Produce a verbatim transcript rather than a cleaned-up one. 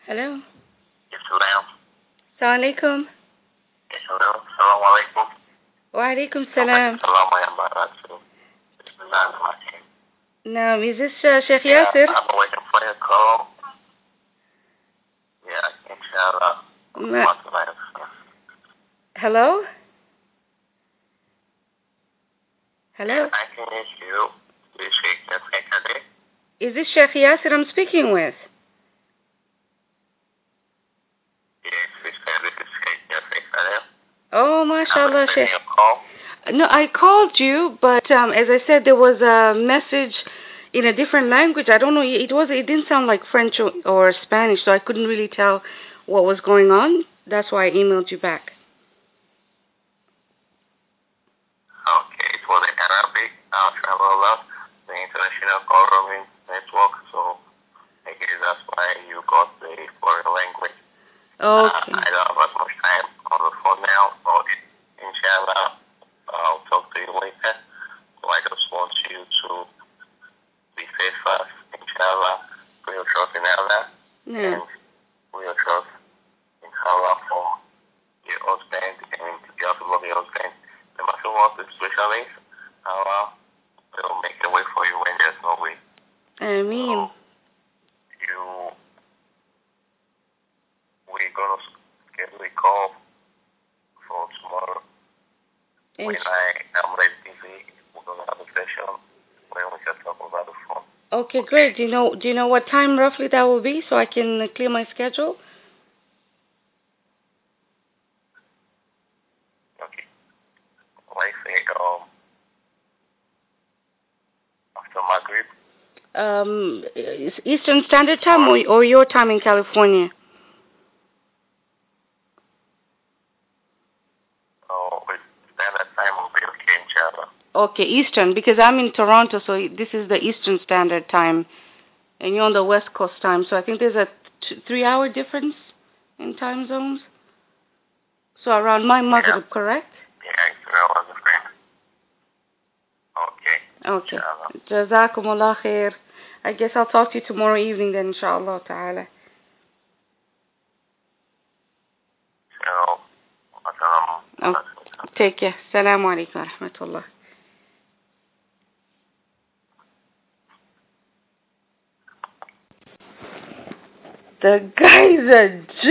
Hello. Yes, hello. Assalamu alaikum. Yes, hello. Assalamu alaikum. Wa alaikum salam. Assalamu alaikum. Bismillahirrahmanirrahim. Now, is this uh, Sheikh Yeah, Yasir? I'm waiting for your call. Yeah, inshallah. Ma- Hello? Hello? I can hear you. This Sheikh Yasir. Is this Sheikh Yasir I'm speaking with? Yes, this is Sheikh Yasir. Oh, I'm mashallah, Sheikh. returning your call. No, I called you, but um, as I said, there was a message in a different language. I don't know. It was. It didn't sound like French or, or Spanish, so I couldn't really tell what was going on. That's why I emailed you back. Okay, it was in Arabic. I'll travel a lot. The international call roaming network, so I guess that's why you got the foreign language. Okay. Uh, I don't have as much time on the phone now, but inshallah, I'll talk to you later. So I just want you to be steadfast, inshallah, put your trust in Allah, Yeah. and put your trust in Allah for your husband, and you have to love your husband. No matter what the situation is, Allah will make a way for you when there's no way. I mean. So, you, we're going to schedule a call for tomorrow. When I am less busy, we're going to have a session where we can talk about the phone. Okay, great. Do you know? Do you know what time roughly that will be, so I can uh, clear my schedule? Okay. Let's say um, after Maghrib. Um, is Eastern Standard Time or, or your time in California? Oh, but standard time will be okay, inshallah. Okay, Eastern, because I'm in Toronto, so this is the Eastern Standard Time, and you're on the West Coast time, so I think there's a t- three-hour difference in time zones. So around my Maghrib, Yeah. correct? Yeah, inshallah, the friend. Okay. Okay. Inshallah. Jazakumullah khair. I guess I'll talk to you tomorrow evening then, inshallah ta'ala. So, um, Oh, take care. Assalamu alaikum wa rahmatullah. The guy's a